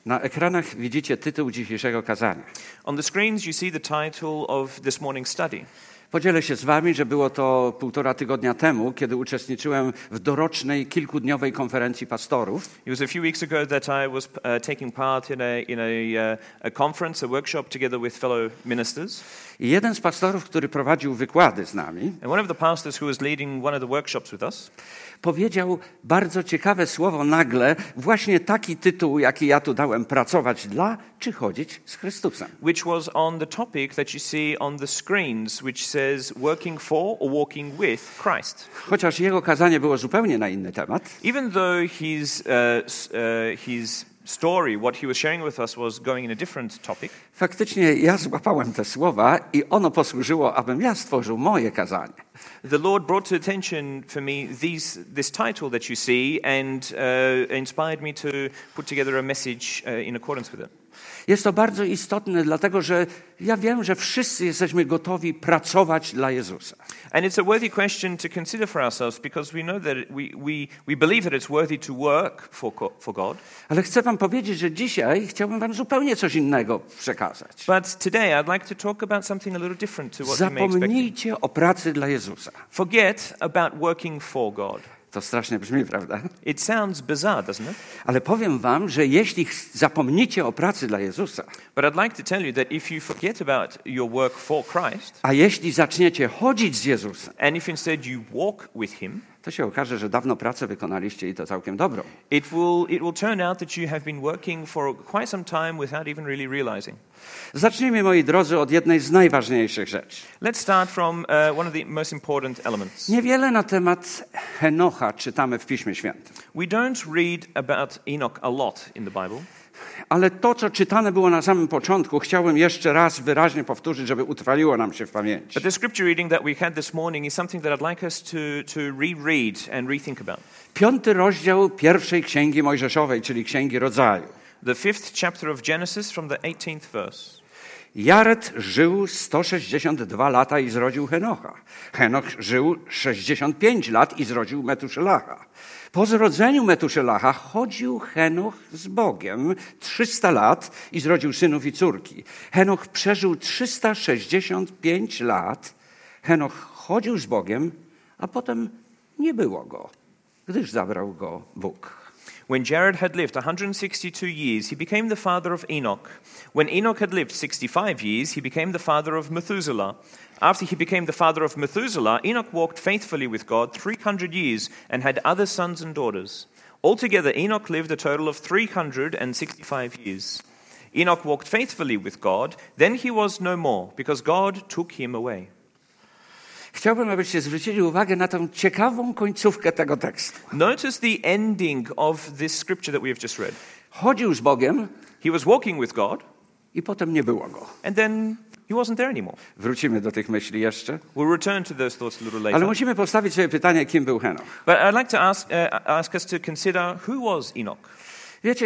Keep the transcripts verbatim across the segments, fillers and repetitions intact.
Na ekranach widzicie tytuł dzisiejszego kazania. On the screens you see the title of this morning's study. Podzielę się z wami, że było to półtora tygodnia temu, kiedy uczestniczyłem w dorocznej, kilkudniowej konferencji pastorów. It was a few weeks ago that I was uh, taking part in a in a, uh, a conference, a workshop together with fellow ministers. I jeden z pastorów, który prowadził wykłady z nami, And one of the pastors who was leading one of the workshops with us, powiedział bardzo ciekawe słowo nagle, właśnie taki tytuł, jaki ja tu dałem, pracować dla czy chodzić z Chrystusem. which was on the topic that you see on the screens, which says working for or walking with Christ. Chociaż jego kazanie było zupełnie na inny temat, Even though his uh, s- uh, his story, what he was sharing with us, was going in a different topic, faktycznie ja złapałem te słowa i ono posłużyło, abym ja stworzył moje kazanie. the Lord brought to attention for me these, this title that you see and uh, inspired me to put together a message uh, in accordance with it. Jest to bardzo istotne, dlatego że ja wiem, że wszyscy jesteśmy gotowi pracować dla Jezusa. And it's a worthy question to consider for ourselves because we know that we, we, we believe that it's worthy to work for, co- for God. Ale chcę wam powiedzieć, że dzisiaj chciałbym wam zupełnie coś innego przekazać. But today I'd like to talk about something a little different to what you may expect. Zapomnijcie o pracy dla Jezusa. Forget about working for God. To strasznie brzmi, prawda? It sounds bizarre, doesn't it? Ale powiem wam, że jeśli ch- zapomnicie o pracy dla Jezusa, But I'd like to tell you that if you forget about your work for Christ, a jeśli zaczniecie chodzić z Jezusem, and if instead you walk with Him, to się okaże, że dawno pracę wykonaliście i to całkiem dobrą. it will, it will turn out that you have been working for quite some time without even really realizing. Zacznijmy, moi drodzy, od jednej z najważniejszych rzeczy. Let's start from uh, one of the most important elements. Niewiele na temat Henocha czytamy w Piśmie Świętym. We don't read about Enoch a lot in the Bible, Ale to, co czytane było na samym początku, chciałbym jeszcze raz wyraźnie powtórzyć, żeby utrwaliło nam się w pamięci. but the scripture reading that we had this morning is something that I'd like us to, to reread and rethink about. Piąty rozdział pierwszej Księgi Mojżeszowej, czyli Księgi Rodzaju. The fifth chapter of Genesis from the eighteenth verse. Jared żył sto sześćdziesiąt dwa lata i zrodził Henocha. Henoch żył sześćdziesiąt pięć lat i zrodził Metuszelacha. Po zrodzeniu Metuszelacha chodził Henoch z Bogiem trzysta lat i zrodził synów i córki. Henoch przeżył trzysta sześćdziesiąt pięć lat. Henoch chodził z Bogiem, a potem nie było go, gdyż zabrał go Bóg. When Jared had lived one hundred sixty-two years, he became the father of Enoch. When Enoch had lived sixty-five years, he became the father of Methuselah. After he became the father of Methuselah, Enoch walked faithfully with God three hundred years and had other sons and daughters. Altogether, Enoch lived a total of three hundred sixty-five years. Enoch walked faithfully with God. Then he was no more, because God took him away. Chciałbym, abyście zwrócili uwagę na tę ciekawą końcówkę tego tekstu. Notice the ending of this scripture that we have just read. Chodził z Bogiem He was walking with God, i potem nie było go. and then he wasn't there anymore. Wrócimy do tych myśli jeszcze. We'll return to those thoughts a little Ale later. musimy postawić sobie pytanie, kim był Henoch. But I'd like to ask, uh, ask us to consider who was Enoch. Wiecie,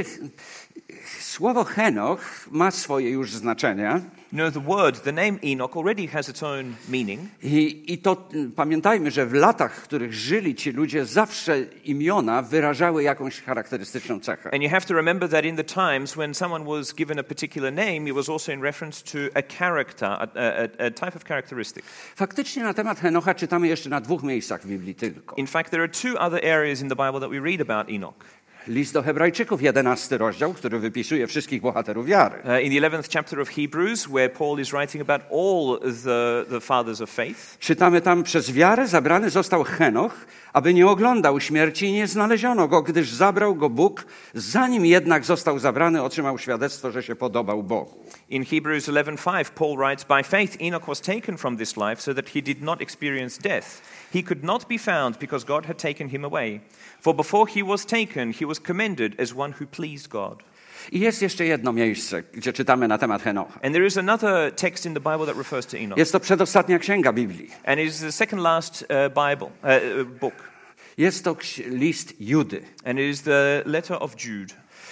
słowo Henoch ma swoje już znaczenie You know, the word, the name Enoch already has its own meaning. i, i to mm, pamiętajmy, że w latach, w których żyli ci ludzie, zawsze imiona wyrażały jakąś charakterystyczną cechę. And you have to remember that in the times when someone was given a particular name, it was also in reference to a character, a, a, a type of characteristic. Faktycznie na temat Henocha czytamy jeszcze na dwóch miejscach w Biblii tylko. In fact, there are two other areas in the Bible that we read about Enoch. List do Hebrajczyków, jedenasty rozdział, który wypisuje wszystkich bohaterów wiary. Uh, in the eleventh chapter of Hebrews, where Paul is writing about all the, the fathers of faith. Czytamy tam, przez wiarę zabrany został Henoch, aby nie oglądał śmierci i nie znaleziono go, gdyż zabrał go Bóg. Zanim jednak został zabrany, otrzymał świadectwo, że się podobał Bogu. In Hebrews eleven five, Paul writes, "By faith Enoch was taken from this life so that he did not experience death. He could not be found because God had taken him away. For before he was taken, he was commended as one who pleased God." I jest jeszcze jedno miejsce, gdzie czytamy na temat Henocha. And there is another text in the Bible that refers to Enoch. Jest to przedostatnia księga Biblii. And it is the second last uh, Bible uh, uh, book. Jest to ks- list Judy. And it is the letter of Jude.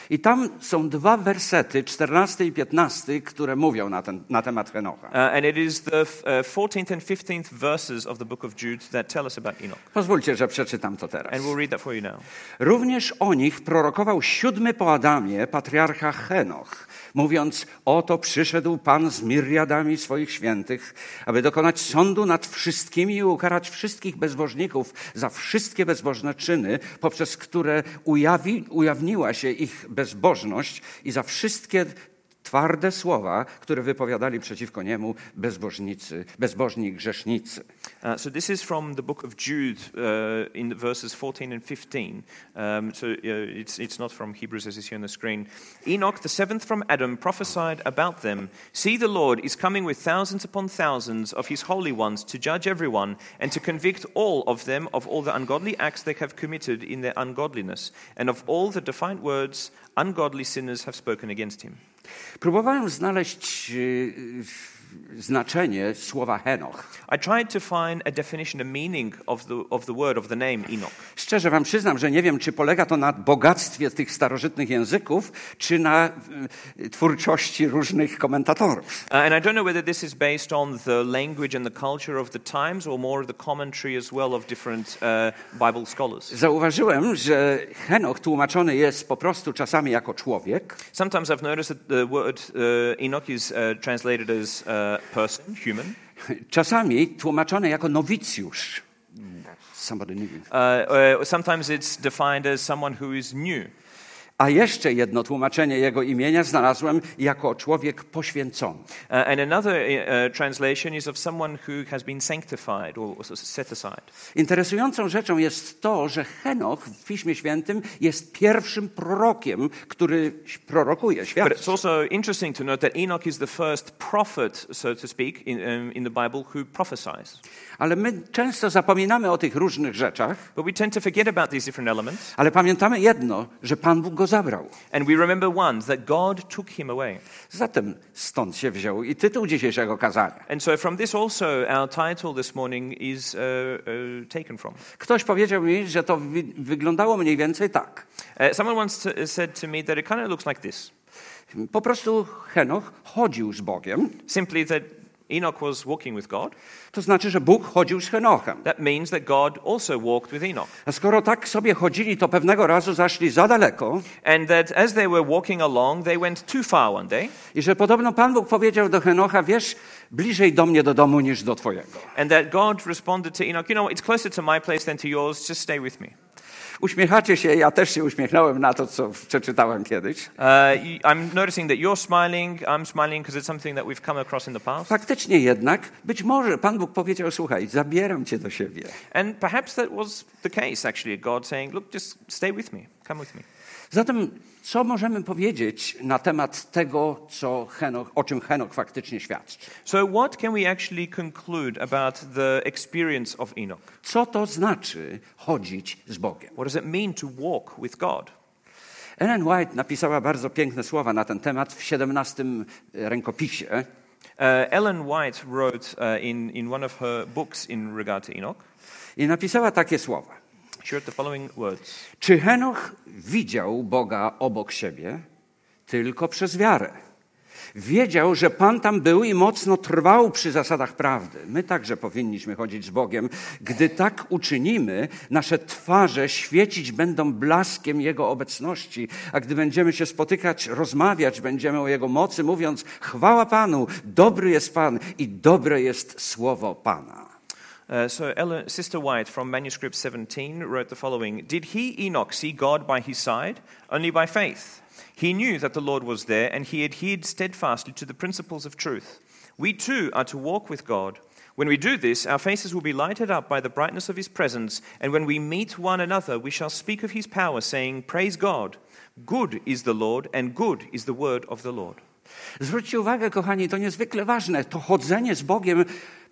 I tam są dwa wersety, czternasty i piętnasty, które mówią na, ten, na temat Henocha. Uh, and it is the uh, fourteenth and fifteenth verses of the book of Jude that tell us about Enoch. Pozwólcie, że przeczytam to teraz. And we'll read that for you now. Również o nich prorokował siódmy po Adamie patriarcha Henoch, mówiąc, oto przyszedł Pan z miriadami swoich świętych, aby dokonać sądu nad wszystkimi i ukarać wszystkich bezbożników za wszystkie bezbożne czyny, poprzez które ujawi, ujawniła się ich bezbożność i za wszystkie twarde słowa, które wypowiadali przeciwko niemu bezbożnicy, bezbożni grzesznicy. Uh, so this is from the book of Jude uh, in the verses fourteen and fifteen. Um, so uh, it's, it's not from Hebrews as is here on the screen. Enoch, the seventh from Adam, prophesied about them. See, the Lord is coming with thousands upon thousands of his holy ones to judge everyone and to convict all of them of all the ungodly acts they have committed in their ungodliness and of all the defiant words ungodly sinners have spoken against him. Próbowałem znaleźć y, znaczenie słowa Henoch. I tried to find a definition, a meaning of the of the word, of the name Enoch. Szczerze wam przyznam, że nie wiem, czy polega to na bogactwie tych starożytnych języków, czy na y, twórczości różnych komentatorów. Uh, and I don't know whether this is based on the language and the culture of the times or more the commentary as well of different uh, Bible scholars. Zauważyłem, że Henoch tłumaczony jest po prostu czasami jako człowiek. Sometimes I've noticed that the word uh, Enoch is uh, translated as uh, person, human. Czasami tłumaczony jako nowicjusz. Somebody new. Uh, uh, sometimes it's defined as someone who is new. A jeszcze jedno tłumaczenie jego imienia znalazłem jako człowiek poświęcony. Uh, and another uh, translation is of someone who has been sanctified or set aside. Interesującą rzeczą jest to, że Henoch w Piśmie Świętym jest pierwszym prorokiem, który prorokuje świat. But it's also interesting to note that Enoch is the first prophet, so to speak, in, um, in the Bible who prophesies. Ale my często zapominamy o tych różnych rzeczach. But we tend to forget about these different elements. Ale pamiętamy jedno, że Pan Bóg go zabrał. And we remember one, that God took him away. Zatem stąd się wziął i tytuł dzisiejszego kazania. And so from this also our title this morning is uh, uh, taken from. Ktoś powiedział mi, że to wy- wyglądało mniej więcej tak. Uh, someone once t- said to me that it kind of looks like this. Po prostu Henoch chodził z Bogiem. Simply that Enoch was walking with God. To znaczy, że Bóg chodził z Henochem. That means that God also walked with Enoch. A skoro tak sobie chodzili, to pewnego razu zaszli za daleko. And that as they were walking along, they went too far one day. I że podobno Pan Bóg powiedział do Henocha, wiesz, bliżej do mnie do domu niż do twojego. And that God responded to Enoch, you know, it's closer to my place than to yours, just stay with me. Uśmiechacie się, ja też się uśmiechnąłem na to, co przeczytałem kiedyś. Uh, you, I'm noticing that you're smiling, I'm smiling because it's something that we've come across in the past. Faktycznie jednak, być może Pan Bóg powiedział, słuchaj, zabieram cię do siebie. And perhaps that was the case, actually, God saying, look, just stay with me, come with me. Zatem, co możemy powiedzieć na temat tego, co Henoch, o czym Henoch faktycznie świadczy? So what can we actually conclude about the experience of Enoch? Co to znaczy chodzić z Bogiem? What does it mean to walk with God? Ellen White napisała bardzo piękne słowa na ten temat w siedemnastym rękopisie. Uh, Ellen White wrote uh, in, in one of her books in regard to Enoch. I napisała takie słowa. She wrote the following words. Czy Henoch widział Boga obok siebie? Tylko przez wiarę. Wiedział, że Pan tam był i mocno trwał przy zasadach prawdy. My także powinniśmy chodzić z Bogiem. Gdy tak uczynimy, nasze twarze świecić będą blaskiem Jego obecności, a gdy będziemy się spotykać, rozmawiać będziemy o Jego mocy, mówiąc, chwała Panu, dobry jest Pan i dobre jest słowo Pana. Uh, so Ellen, Sister White from manuscript seventeen wrote the following. Did he, Enoch, see God by his side? Only by faith. He knew that the Lord was there, and he adhered steadfastly to the principles of truth. We too are to walk with God. When we do this, our faces will be lighted up by the brightness of his presence, and when we meet one another, we shall speak of his power, saying, Praise God. Good is the Lord, and good is the word of the Lord. Zwróćcie uwagę, kochani, to niezwykle ważne. To chodzenie z Bogiem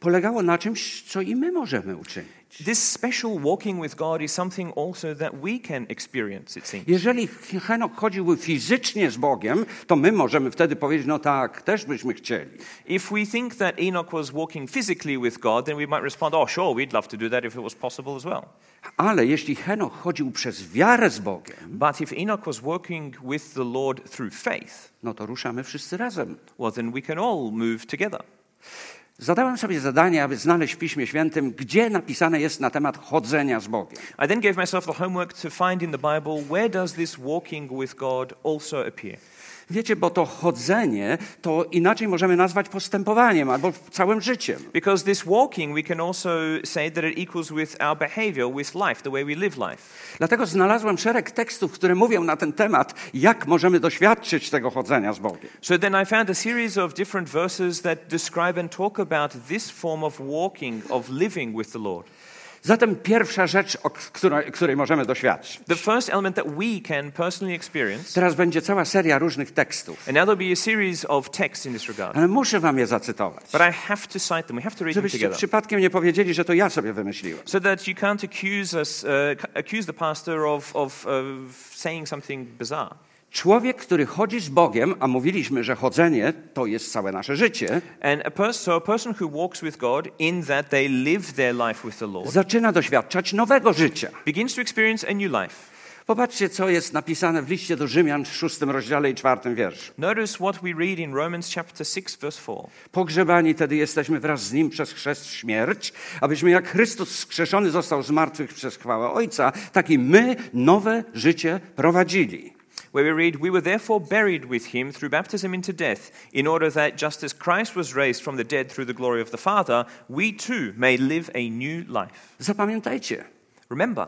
polegało na czymś, co i my możemy uczynić. This special walking with God is something also that we can experience, it seems. Jeżeli Henok chodził fizycznie z Bogiem, to my możemy wtedy powiedzieć, no tak, też byśmy chcieli. If we think that Enoch was walking physically with God, then we might respond, oh sure, we'd love to do that if it was possible as well. Ale jeśli Henok chodził przez wiarę z Bogiem, But if Enoch was walking with the Lord through faith, no to ruszamy wszyscy razem. well then we can all move together. Zadałem sobie zadanie, aby znaleźć w Piśmie Świętym, gdzie napisane jest na temat chodzenia z Bogiem. I then gave myself the homework to find in the Bible where does this walking with God also appear. Wiecie, bo to chodzenie, to inaczej możemy nazwać postępowaniem albo całym życiem. Because this walking, we can also say that it equals with our behavior, with life, the way we live life. Dlatego znalazłem szereg tekstów, które mówią na ten temat, jak możemy doświadczyć tego chodzenia z Bogiem. So then I found a series of different verses that describe and talk about this form of walking, of living with the Lord. Zatem pierwsza rzecz, o której, której możemy doświadczyć. The first element that we can personally experience, Teraz będzie cała seria różnych tekstów, and now there'll be a series of texts in this regard. ale muszę wam je zacytować, But I have to cite them. We have to read them żebyście together. przypadkiem nie powiedzieli, że to ja sobie wymyśliłem. So that you can't accuse us, uh, accuse the pastor of, of, of saying something bizarre. Człowiek, który chodzi z Bogiem, a mówiliśmy, że chodzenie to jest całe nasze życie, And a pers- so a person who walks with God, in that they live their life with the Lord, zaczyna doświadczać nowego życia. begins to experience a new life. Popatrzcie, co jest napisane w liście do Rzymian w szóstym rozdziale i czwartym wierszu. Notice what we read in Romans chapter six, verse four. Pogrzebani tedy jesteśmy wraz z Nim przez chrzest w śmierć, abyśmy jak Chrystus wskrzeszony został z martwych przez chwałę Ojca, tak i my nowe życie prowadzili. Where we read, we were therefore buried with him through baptism into death, in order that just as Christ was raised from the dead through the glory of the Father, we too may live a new life. Zapamiętajcie, Remember,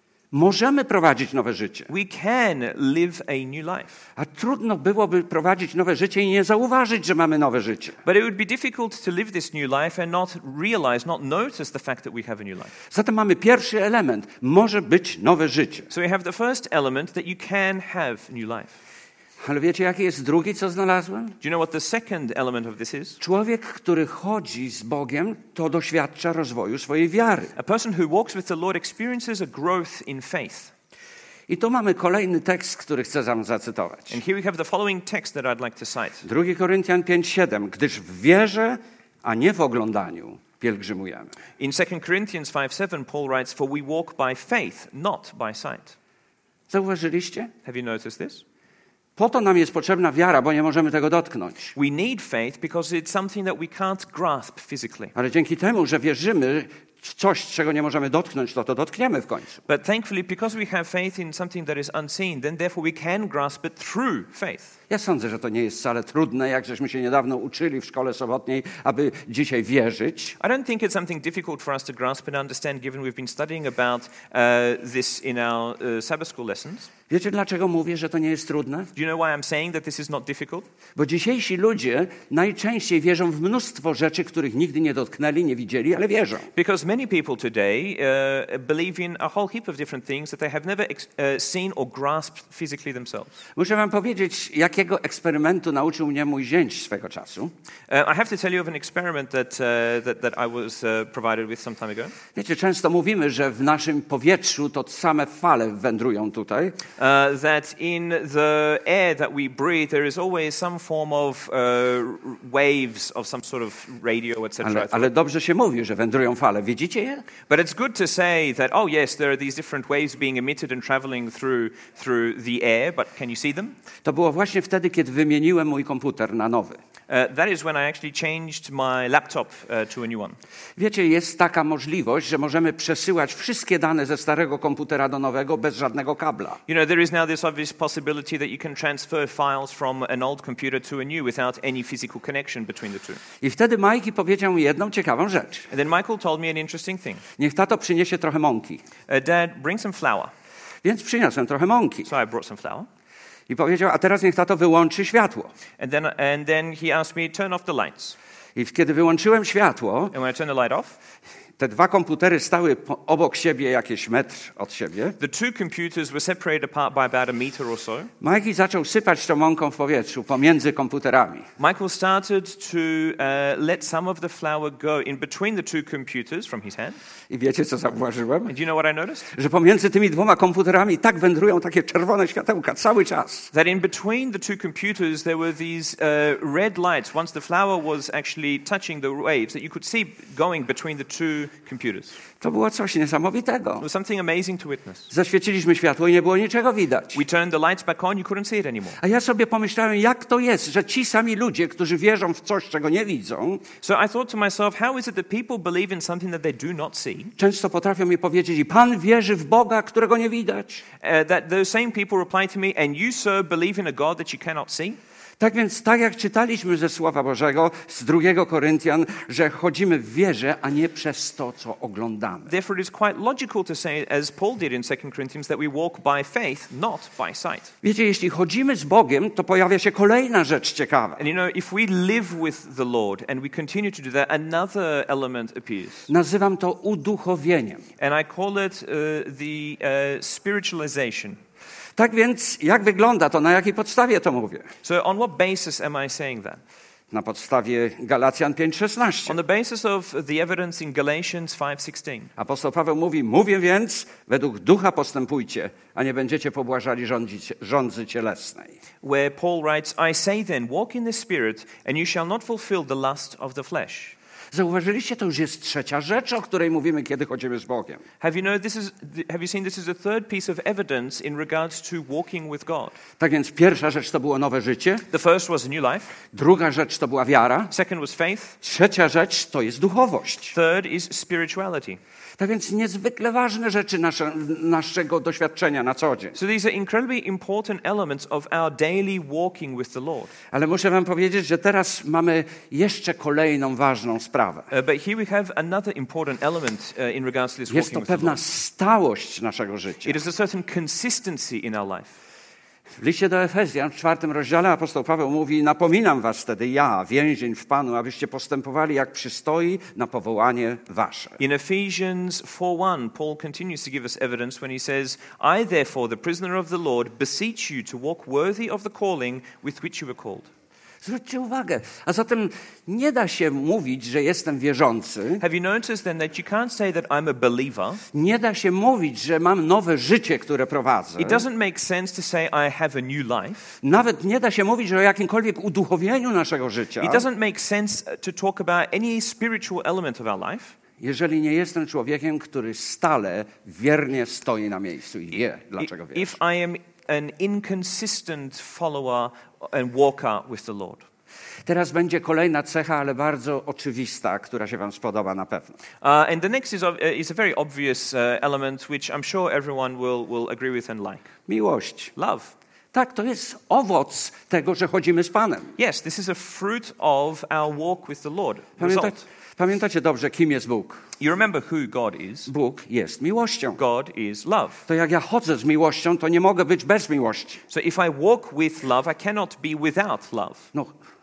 możemy prowadzić nowe życie, we can live a new life. a trudno byłoby prowadzić nowe życie i nie zauważyć, że mamy nowe życie. But it would be difficult to live this new life and not realize, not notice the fact that we have a new life. Zatem mamy pierwszy element, może być nowe życie. So we have the first element that you can have new life. Ale wiecie, jaki jest drugi, co znalazłem? Do you know what the second element of this is? Człowiek, który chodzi z Bogiem, to doświadcza rozwoju swojej wiary. A person who walks with the Lord experiences a growth in faith. I tu mamy kolejny tekst, który chcę wam zacytować. And here we have the following text that I'd like to cite. drugi Koryntian pięć siedem. Gdyż w wierze, a nie w oglądaniu pielgrzymujemy. In Second Corinthians five seven, Paul writes, for we walk by faith, not by sight. Zauważyliście? Have you noticed this? Po to nam jest potrzebna wiara, bo nie możemy tego dotknąć. We need faith because it's something that we can't grasp physically. Ale dzięki temu, że wierzymy w coś, czego nie możemy dotknąć, to to dotkniemy w końcu. But thankfully, because we have faith in something that is unseen, then therefore we can grasp it through faith. Ja sądzę, że to nie jest wcale trudne, jak żeśmy się niedawno uczyli w szkole sobotniej, aby dzisiaj wierzyć. I don't think it's something difficult for us to grasp and understand, given we've been studying about uh, this in our uh, Sabbath school lessons. Wiecie, dlaczego mówię, że to nie jest trudne? Do you know why I'm saying that this is not difficult? Bo dzisiejsi ludzie najczęściej wierzą w mnóstwo rzeczy, których nigdy nie dotknęli, nie widzieli, ale wierzą. Because many people today uh, believe in a whole heap of different things that they have never ex- uh, seen or grasped physically themselves. Muszę wam powiedzieć, jakiego eksperymentu nauczył mnie mój zięć swego czasu. Uh, I have to tell you of an experiment that, uh, that, that I was uh, provided with some time ago. Wiecie, często mówimy, że w naszym powietrzu to same fale wędrują tutaj. Uh, that in the air that we breathe, there is always some form of uh, waves of some sort of radio, et cetera. Ale, ale dobrze się mówi, że wędrują fale. Widzicie je? But it's good to say that, oh yes, there are these different waves being emitted and traveling through through the air, but can you see them? To było właśnie wtedy, kiedy wymieniłem mój komputer na nowy. Uh, that is when I actually changed my laptop uh, to a new one. Wiecie, jest taka możliwość, że możemy przesyłać wszystkie dane ze starego komputera do nowego bez żadnego kabla. You know, there is now this obvious possibility that you can transfer files from an old computer to a new without any physical connection between the two. I wtedy Majki powiedział mi jedną ciekawą rzecz. And then Michael told me an interesting thing. Niech tato przyniesie trochę mąki. Uh, Dad, bring some flour. Więc przyniosłem trochę mąki. So I brought some flour. I powiedział, a teraz niech tato wyłączy światło. And then, and then he asked me, turn off the lights. I kiedy wyłączyłem światło, And when I turned the light off, Te dwa komputery stały po, obok siebie jakieś metr od siebie. The two computers were separated apart by about a meter or so. Mikey zaczął sypać tą mąką w powietrzu pomiędzy komputerami. Michael started to uh, let some of the flour go in between the two computers from his hand. I wiecie, co zauważyłem? And do you know what I noticed? Że pomiędzy tymi dwoma komputerami tak wędrują takie czerwone światełka cały czas. That in between the two computers there were these uh, red lights once the flour was actually touching the waves that you could see going between the two computers. To było coś niesamowitego. It was something amazing to witness. Zaświeciliśmy światło i nie było niczego widać. We turned the lights back on, you couldn't see it anymore. A ja sobie pomyślałem, jak to jest, że ci sami ludzie, którzy wierzą w coś, czego nie widzą, So I thought to myself, how is it that people believe in something that they do not see? często potrafią mi powiedzieć, i Pan wierzy w Boga, którego nie widać. Uh, that those same people reply to me, and you, sir, believe in a God that you cannot see? Tak więc, tak jak czytaliśmy ze Słowa Bożego z drugiego Koryntian, że chodzimy w wierze, a nie przez to, co oglądamy. Therefore, it is quite logical to say, as Paul did in Second Corinthians, that we walk by faith, not by sight. Wiecie, jeśli chodzimy z Bogiem, to pojawia się kolejna rzecz ciekawa. And you know, if we live with the Lord and we continue to do that, another element appears. Nazywam to uduchowieniem. And I call it uh, the uh, spiritualization. Tak więc, jak wygląda to? Na jakiej podstawie to mówię? So on what basis am I saying that? Na podstawie Galacjan pięć szesnaście. On the basis of the evidence in Galatians five sixteen. Apostoł Paweł mówi, mówię więc, według ducha postępujcie, a nie będziecie pobłażali rządzi, rządzy cielesnej. Where Paul writes, I say then, walk in the Spirit, and you shall not fulfill the lust of the flesh. Zauważyliście, to już jest trzecia rzecz, o której mówimy, kiedy chodzimy z Bogiem. Have you know this is have you seen this is a third piece of evidence in regards to walking with God? Tak więc pierwsza rzecz to było nowe życie, The first was a new life, druga rzecz to była wiara, second was faith, trzecia rzecz to jest duchowość. third is spirituality. Tak więc niezwykle ważne rzeczy nasze, naszego doświadczenia na co dzień. So these are incredibly important elements of our daily walking with the Lord. Ale muszę wam powiedzieć, że teraz mamy jeszcze kolejną ważną sprawę. Uh, but here we have another important element uh, in regards to this Jest to walking with the pewna Lord. stałość naszego życia. It is a certain consistency in our life. W liście do Efezjan w czwartym rozdziale apostoł Paweł mówi, napominam was wtedy ja, więzień w Panu, abyście postępowali jak przystoi na powołanie wasze. In Ephesians four one, Paul continues to give us evidence when he says, I therefore, the prisoner of the Lord, beseech you to walk worthy of the calling with which you were called. Zwróćcie uwagę, a zatem nie da się mówić, że jestem wierzący, Have you noticed then that you can't say that I'm a believer? nie da się mówić, że mam nowe życie, które prowadzę, It doesn't make sense to say I have a new life. nawet nie da się mówić o jakimkolwiek uduchowieniu naszego życia, It doesn't make sense to talk about any spiritual element of our life jeżeli nie jestem człowiekiem, który stale wiernie stoi na miejscu i wie, dlaczego wierzy. if I am an inconsistent follower and walker with the Lord. Teraz będzie kolejna cecha, ale bardzo oczywista, która się wam spodoba na pewno. Uh, and the next is, of, uh, is a very obvious uh, element which I'm sure everyone will, will agree with and like. Miłość. Love. Tak, to jest owoc tego, że chodzimy z Panem. Yes, this is a fruit of our walk with the Lord. Pamięta, Result. pamiętacie dobrze, kim jest Bóg? You remember who God is. Bóg jest miłością. God is love. To jak ja chodzę z miłością, to nie mogę być bez miłości. So if I walk with love, I cannot be without love. No,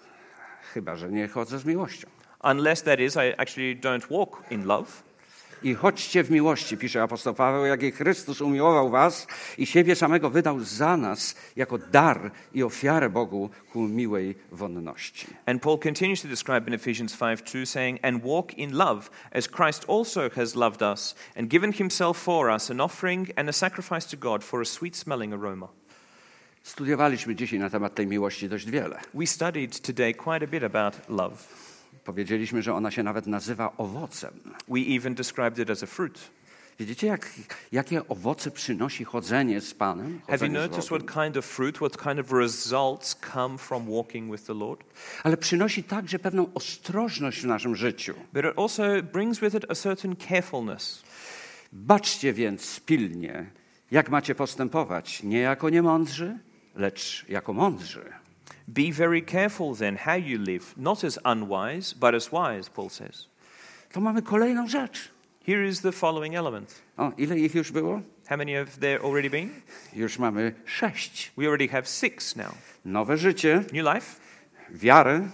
chyba że nie chodzę z miłością. Unless that is, I actually don't walk in love. I chodźcie w miłości, pisze apostoł Paweł, jak i Chrystus umiłował was i siebie samego wydał za nas jako dar i ofiarę Bogu ku miłej wonności. And Paul continues to describe in Ephesians five two, saying, and walk in love, as Christ also has loved us, and given himself for us, an offering and a sacrifice to God for a sweet-smelling aroma. Studiowaliśmy dzisiaj na temat tej miłości dość wiele. We studied today quite a bit about love. Powiedzieliśmy, że ona się nawet nazywa owocem. We even described it as a fruit. Widzicie, jak, jakie owoce przynosi chodzenie z Panem? Have you Chodzenie z noticed Bogiem? what kind of fruit, what kind of results come from walking with the Lord? Ale przynosi także pewną ostrożność w naszym życiu. But it also brings with it a certain carefulness. Baczcie więc pilnie, jak macie postępować, nie jako niemądrzy, lecz jako mądrzy. Be very careful then how you live, not as unwise, but as wise, Paul says. To mamy kolejną rzecz. Here is the following element. O, ile ich już było? How many have there already been? Już mamy sześć. We already have six now. Nowe życie, New life, wiarę,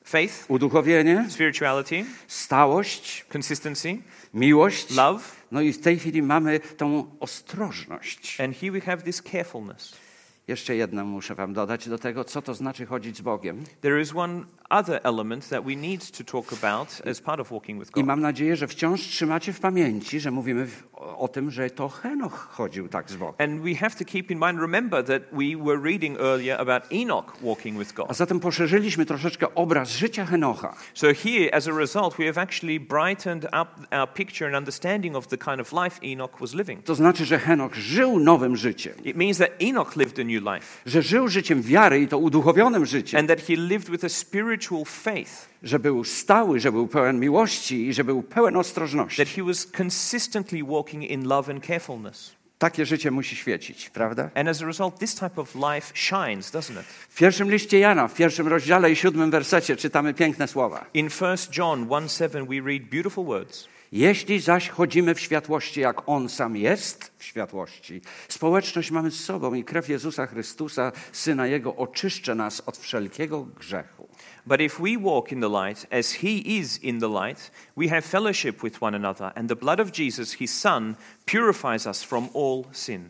Faith, uduchowienie, spirituality, stałość, consistency, miłość. love, No i w tej chwili mamy tą ostrożność. and here we have this carefulness. Jeszcze jedno muszę wam dodać do tego, co to znaczy chodzić z Bogiem. There is one other element that we need to talk about as part of walking with I God. mam nadzieję, że wciąż trzymacie w pamięci, że mówimy w, o, o tym, że to Henoch chodził tak z Bogiem. And we have to keep in mind, remember that we were reading earlier about Enoch walking with A God. zatem poszerzyliśmy troszeczkę obraz życia Henocha. So here, as a result, we have actually brightened up our picture and understanding of the kind of life Enoch was living. To znaczy, że Henoch żył nowym życiem, It means that Enoch lived a new life, że żył życiem wiary i to uduchowionym życiem, and that he lived with a spiritual faith, że był stały, że był pełen miłości i że był pełen ostrożności. that he was consistently walking in love and carefulness. Takie życie musi świecić, prawda? And as a result, this type of life shines, doesn't it? W pierwszym liście Jana, w pierwszym rozdziale i siódmym wersecie czytamy piękne słowa. In First John one seven, we read beautiful words. Jeśli zaś chodzimy w światłości, jak On sam jest w światłości, społeczność mamy z sobą i krew Jezusa Chrystusa, Syna Jego, oczyszcza nas od wszelkiego grzechu. But if we walk in the light, as he is in the light, we have fellowship with one another, and the blood of Jesus, his Son, purifies us from all sin.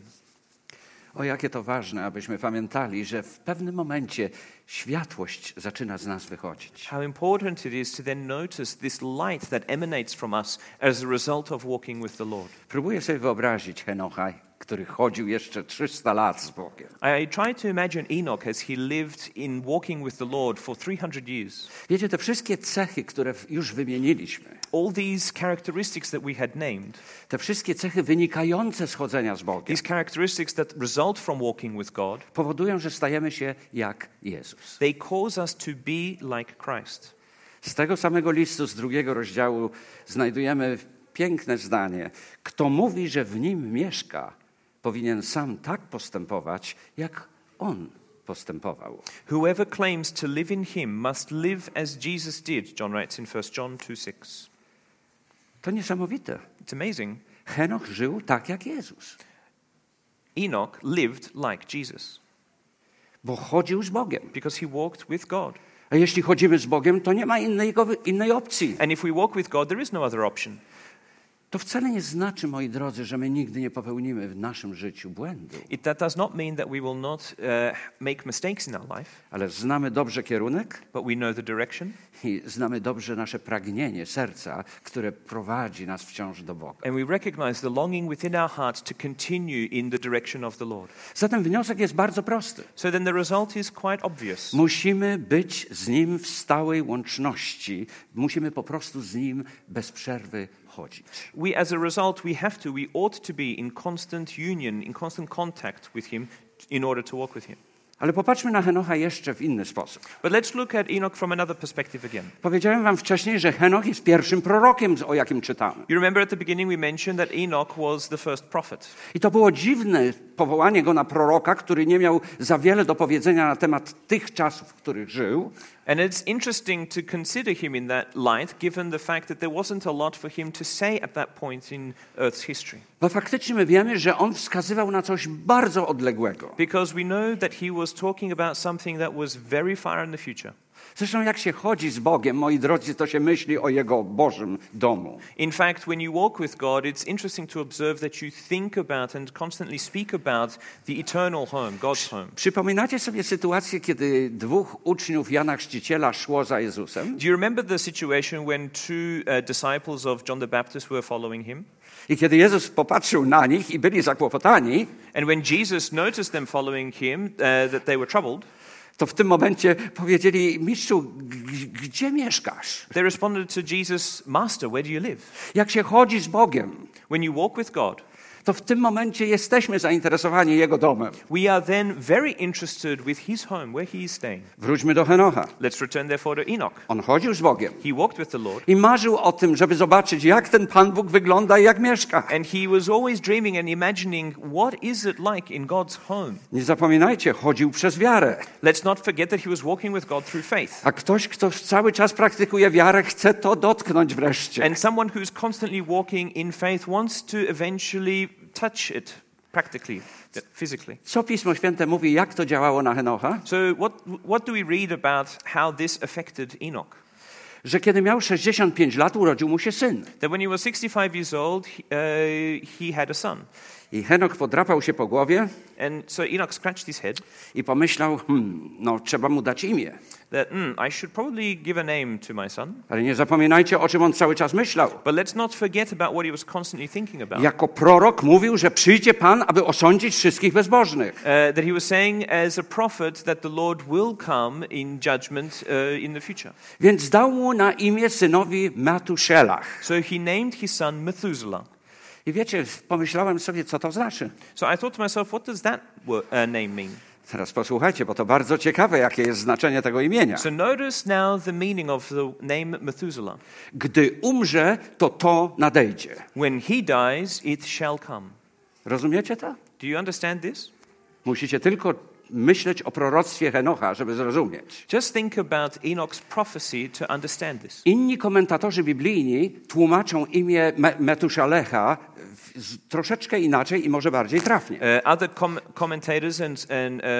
O, jakie to ważne, abyśmy pamiętali, że w pewnym momencie światłość zaczyna z nas wychodzić. How important it is to then notice this light that emanates from us as a result of walking with the Lord. Próbuję sobie wyobrazić Henocha, który chodził jeszcze trzysta lat z Bogiem. I try to imagine Enoch as he lived in walking with the Lord for three hundred years. Wiecie, te wszystkie cechy, które już wymieniliśmy, All these characteristics that we had named, te wszystkie cechy wynikające z chodzenia z Bogiem, these characteristics that result from walking with God, powodują, że stajemy się jak Jezus. they cause us to be like Christ. Z tego samego listu, z drugiego rozdziału, znajdujemy piękne zdanie. Kto mówi, że w nim mieszka, powinien sam tak postępować, jak On postępował. Whoever claims to live in him must live as Jesus did, John writes in First John two six. To niesamowite. It's amazing. Henoch żył tak jak Jezus, Enoch lived like Jesus bo chodził z Bogiem. because he walked with God. A jeśli chodzimy z Bogiem, to nie ma innej, innej opcji. And if we walk with God, there is no other option. To wcale nie znaczy, moi drodzy, że my nigdy nie popełnimy w naszym życiu błędu. It, that does not mean that we will not uh, make mistakes in our life, Ale znamy dobrze kierunek but we know the direction, i znamy dobrze nasze pragnienie serca, które prowadzi nas wciąż do Boga. and we recognize the longing within our hearts to continue in the direction of the Lord. Zatem wniosek jest bardzo prosty. So then the result is quite obvious. Musimy być z Nim w stałej łączności. Musimy po prostu z Nim bez przerwy chodzić. We, as a result, we have to, we ought to be in constant union, in constant contact with him in order to walk with him. Ale popatrzmy na Henocha jeszcze w inny sposób. But let's look at Enoch from another perspective again. Powiedziałem wam wcześniej, że Henoch jest pierwszym prorokiem, o jakim czytamy. You remember at the beginning we mentioned that Enoch was the first prophet. I to było dziwne powołanie go na proroka, który nie miał za wiele do powiedzenia na temat tych czasów, w których żył. And it's interesting to consider him in that light, given the fact that there wasn't a lot for him to say at that point in Earth's history. Bo faktycznie my wiemy, że on wskazywał na coś bardzo odległego. Because we know that he was talking about something that was very far in the future. Zresztą jak się chodzi z Bogiem, moi drodzy, to się myśli o Jego Bożym domu. In fact, when you walk with God, it's interesting to observe that you think about and constantly speak about the eternal home, God's home. Przypominacie sobie sytuację, kiedy dwóch uczniów Jana Chrzciciela szło za Jezusem? Do you remember the situation when two uh, disciples of John the Baptist were following him? I kiedy Jezus popatrzył na nich i byli zakłopotani, And when Jesus noticed them following him, uh, that they were troubled, to w tym momencie powiedzieli, mistrzu, g- gdzie mieszkasz? they responded to Jesus, Master, where do you live? Jak się chodzi z Bogiem, When you walk with God, to w tym momencie jesteśmy zainteresowani Jego domem. we are then very interested with his home, where he is staying. Wróćmy do Henocha. Let's return therefore to Enoch. On chodził z Bogiem He walked with the Lord, i marzył o tym, żeby zobaczyć, jak ten Pan Bóg wygląda i jak mieszka. and he was always dreaming and imagining what is it like in God's home. Nie zapominajcie, chodził przez wiarę. Let's not forget that he was walking with God through faith. A ktoś, kto cały czas praktykuje wiarę, chce to dotknąć wreszcie. And someone who's constantly walking in faith wants to eventually touch it, practically, physically. Co Pismo Święte mówi, jak to działało na Henocha? So what, what do we read about how this affected Enoch? Że kiedy miał sześćdziesiąt pięć lat, urodził mu się syn. That when he was sixty-five years old, he, uh, he had a son. I Henoch podrapał się po głowie And so Enoch scratched his head. i pomyślał, hmm, no trzeba mu dać imię. That mm, I should probably give a name to my son. Ale nie zapominajcie, o czym on cały czas myślał. But let's not forget about what he was constantly thinking about. Jako prorok mówił, że przyjdzie Pan, aby osądzić wszystkich bezbożnych. Uh, that he was saying as a prophet that the Lord will come in judgment uh, in the future. Więc dał mu na imię synowi Metuszelach. So he named his son Methuselah. I wiecie, pomyślałem sobie, co to znaczy. So I thought to myself, what does that wo- uh, name mean? Teraz posłuchajcie, bo to bardzo ciekawe, jakie jest znaczenie tego imienia. So notice now the meaning of the name Methuselah. Gdy umrze, to to nadejdzie. When he dies, it shall come. Rozumiecie to? Do you understand this? Musicie tylko myśleć o proroctwie Henocha, żeby zrozumieć. Just think about Enoch's prophecy to understand this. Inni komentatorzy biblijni tłumaczą imię Me- Metuszalecha w- troszeczkę inaczej i może bardziej trafnie. Uh, other com- commentators and, and uh,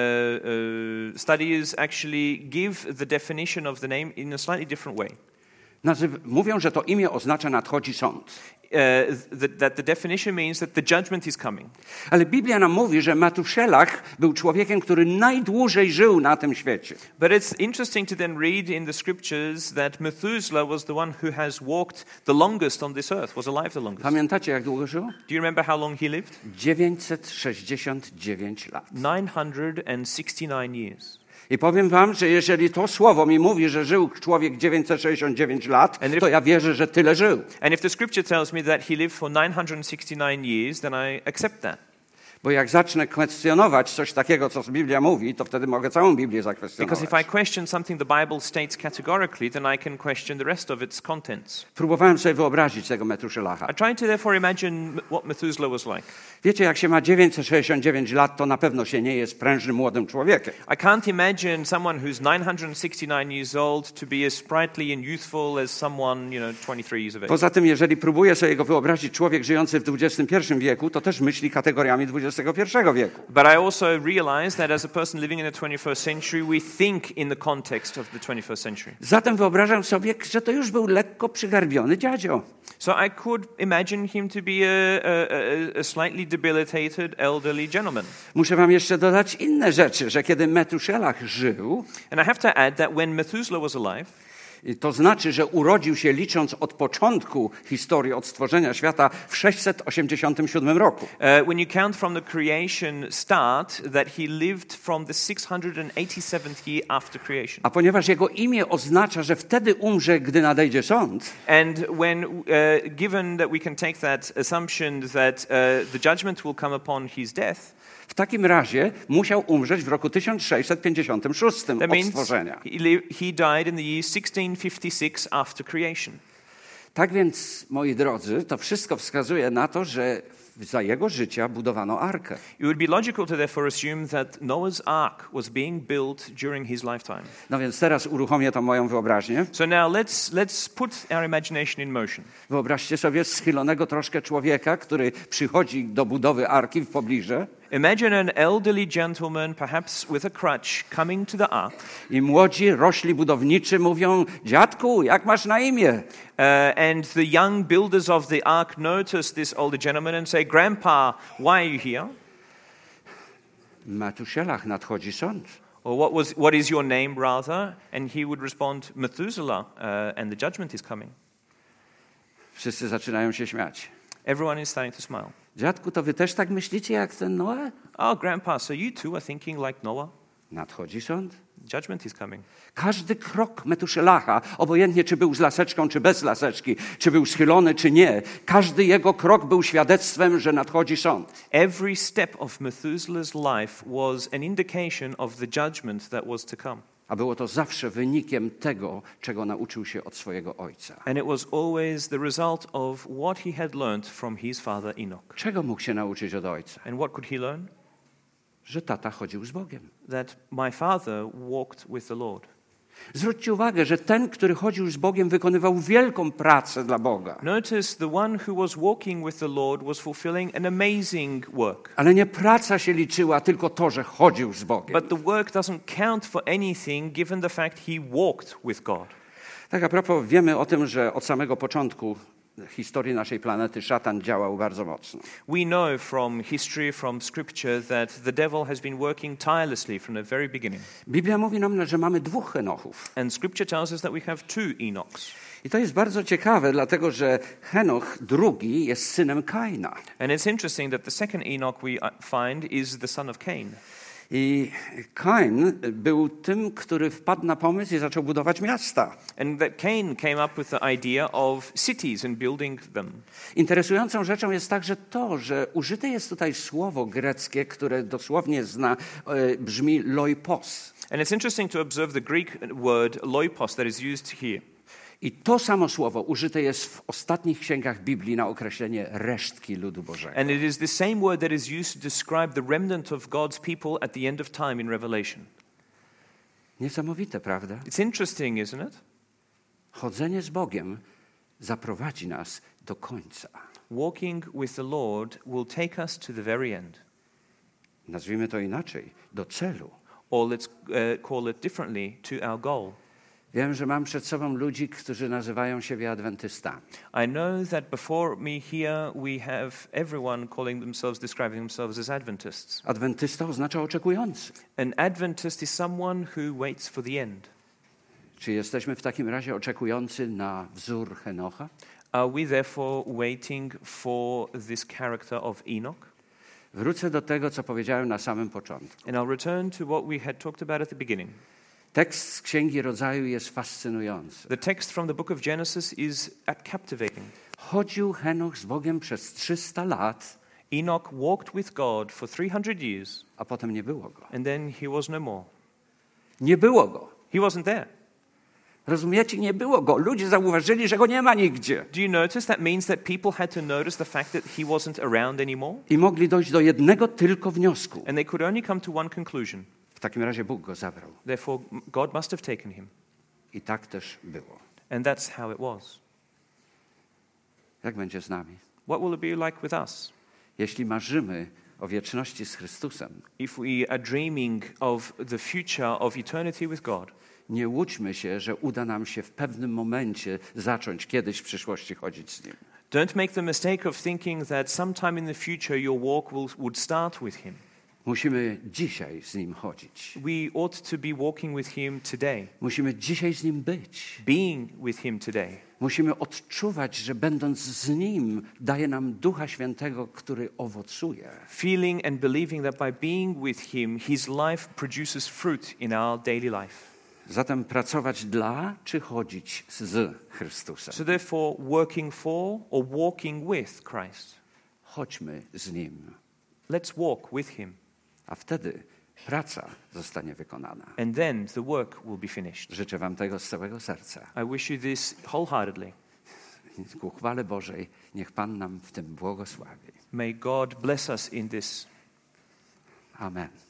uh, studiers actually give the definition of the name in a slightly different way. Nazyw- mówią, że to imię oznacza nadchodzi sąd. Uh, that, that the definition means that the judgment is coming. Ale Biblia nam mówi, że Metuszelach był człowiekiem, który najdłużej żył na tym świecie. But it's interesting to then read in the scriptures that Methuselah was the one who has walked the longest on this earth, was alive the longest. Pamiętacie, jak długo żył? Do you remember how long he lived? dziewięćset sześćdziesiąt dziewięć lat. nine hundred sixty-nine years. I powiem wam, że jeżeli to słowo mi mówi, że żył człowiek dziewięćset sześćdziesiąt dziewięć lat, And if- to ja wierzę, że tyle żył. And if the scripture tells me that he lived for nine hundred sixty-nine years, then I accept that. Bo jak zacznę kwestionować coś takiego, co Biblia mówi, to wtedy mogę całą Biblię Because zakwestionować. if I question something the Bible states categorically, then I can question the rest of its contents. Próbowałem sobie wyobrazić tego Metuszelacha. I tried to therefore imagine m- what Methuselah was like. Wiecie, jak się ma dziewięćset sześćdziesiąt dziewięć lat, to na pewno się nie jest prężnym młodym człowiekiem. I can't imagine someone who's nine hundred sixty-nine years old to be as sprightly and youthful as someone, you know, twenty-three years of age. Poza tym, jeżeli próbuje sobie go wyobrazić człowiek żyjący w dwudziestym pierwszym wieku, to też myśli kategoriami dwudziestego pierwszego wieku. But I also realize that as a person living in the twenty-first century, we think in the context of the twenty-first century. Zatem wyobrażam sobie, że to już był lekko przygarbiony dziadzio. So I could imagine him to be a, a, a, a slightly debilitated elderly gentleman. Muszę wam jeszcze dodać inne rzeczy, że kiedy Metuszelach żył, And I have to add that when Methuselah was alive, to znaczy, że urodził się licząc od początku historii, od stworzenia świata w sześćset osiemdziesiątym siódmym roku. uh, when you count from the creation start, that he lived from the six hundred eighty-seventh year after creation. A ponieważ jego imię oznacza, że wtedy umrze, gdy nadejdzie sąd, And when, uh, given that we can take that assumption that uh, the judgment will come upon his death, w takim razie musiał umrzeć w roku tysiąc sześćset pięćdziesiątym szóstym that od means stworzenia. he, li- he died in the year sixteen fifty-six after creation. Tak więc, moi drodzy, to wszystko wskazuje na to, że za jego życia budowano arkę. It would be logical to therefore assume that Noah's Ark was being built during his lifetime. No więc teraz uruchomię tą moją wyobraźnię. So now let's, let's put our imagination in motion. Wyobraźcie sobie schylonego troszkę człowieka, który przychodzi do budowy arki w pobliże Imagine an elderly gentleman, perhaps with a crutch, coming to the ark. i młodzi, rośli budowniczy mówią: dziadku, jak masz na imię? Uh, and the young builders of the ark notice this older gentleman and say, Grandpa, why are you here? Metuszelach, nadchodzi sąd. Or what, was, what is your name, rather? And he would respond, Methuselah, uh, and the judgment is coming. Wszyscy zaczynają się śmiać. Everyone is starting to smile. Dziadku, to wy też tak myślicie jak ten Noe? Oh, Grandpa, so you too are thinking like Noah? Nadchodzi sąd. Judgment is coming. Każdy krok Metuszelacha, obojętnie czy był z laseczką, czy bez laseczki, czy był schylony, czy nie, każdy jego krok był świadectwem, że nadchodzi sąd. Every step of Methuselah's life was an indication of the judgment that was to come. A było to zawsze wynikiem tego, czego nauczył się od swojego ojca. And it was always the result of what he had learned from his father Enoch. Czego mógł się nauczyć od ojca? And what could he learn? Że tata chodził z Bogiem. That my father walked with the Lord. Zwróćcie uwagę, że ten, który chodził z Bogiem, wykonywał wielką pracę dla Boga. Notice the one who was walking with the Lord was fulfilling an amazing work. Ale nie praca się liczyła, tylko to, że chodził z Bogiem. But the work doesn't count for anything given the fact he walked with God. Tak a propos, wiemy o tym, że od samego początku historii naszej planety szatan działał bardzo mocno. We know from history, from scripture, that the devil has been working tirelessly from the very beginning. Biblia mówi nam, że mamy dwóch Henochów. And scripture tells us that we have two Enochs. I to jest bardzo ciekawe, dlatego że Henoch drugi jest synem Kaina. And it's interesting that the second Enoch we find is the son of Cain. I Kain był tym, który wpadł na pomysł i zaczął budować miasta. And that Cain came up with the idea of cities and building them. Interesującą rzeczą jest także to, że użyte jest tutaj słowo greckie, które dosłownie zna, e, brzmi loipos. And it's interesting to observe the Greek word loipos that is used here. I to samo słowo użyte jest w ostatnich księgach Biblii na określenie resztki ludu Bożego. And it is the same word that is used to describe the remnant of God's people at the end of time in Revelation. Niesamowite, prawda? It's interesting, isn't it? Chodzenie z Bogiem zaprowadzi nas do końca. Walking with the Lord will take us to the very end. Nazwijmy to inaczej, do celu. Or let's uh, call it differently, to our goal. Wiem, że mam przed sobą ludzi, którzy nazywają siebie adwentystami. I know that before me here we have everyone calling themselves, describing themselves as Adventists. Adwentysta oznacza oczekujący. An Adventist is someone who waits for the end. Czy jesteśmy w takim razie oczekujący na wzór Henocha? Are we therefore waiting for this character of Enoch? Wrócę do tego, co powiedziałem na samym początku. And I'll return to what we had talked about at the beginning. Tekst z Księgi Rodzaju jest fascynujący. The text from the book of Genesis is captivating. Chodził Henoch z Bogiem przez trzysta lat, Enoch walked with God for three hundred years, a potem nie było go. and then he was no more. Nie było go. He wasn't there. Rozumiecie? Nie było go. Ludzie zauważyli, że go nie ma nigdzie. Do you notice that means that people had to notice the fact that he wasn't around anymore? I mogli dojść do jednego tylko wniosku. And they could only come to one conclusion. W takim razie Bóg go zabrał. Therefore, God must have taken him. I tak też było. And that's how it was. Jak będzie z nami? What will it be like with us? Jeśli marzymy o wieczności z Chrystusem, If we are dreaming of the future of eternity with God, nie łudźmy się, że uda nam się w pewnym momencie zacząć kiedyś w przyszłości chodzić z Nim. don't make the mistake of thinking that sometime in the future your walk will, would start with him. Musimy dzisiaj z Nim chodzić. We ought to be walking with him today, Musimy dzisiaj z Nim być. being with him today. Musimy odczuwać, że będąc z Nim daje nam Ducha Świętego, który owocuje. Feeling and believing that by being with him, his life produces fruit in our daily life. Zatem pracować dla czy chodzić z Chrystusem? So therefore, working for or walking with Christ. Chodźmy z Nim, Let's walk with him. a wtedy praca zostanie wykonana. And then the work will be finished. Życzę Wam tego z całego serca. I wish you this wholeheartedly. Ku chwale Bożej, niech Pan nam w tym błogosławi. May God bless us in this. Amen.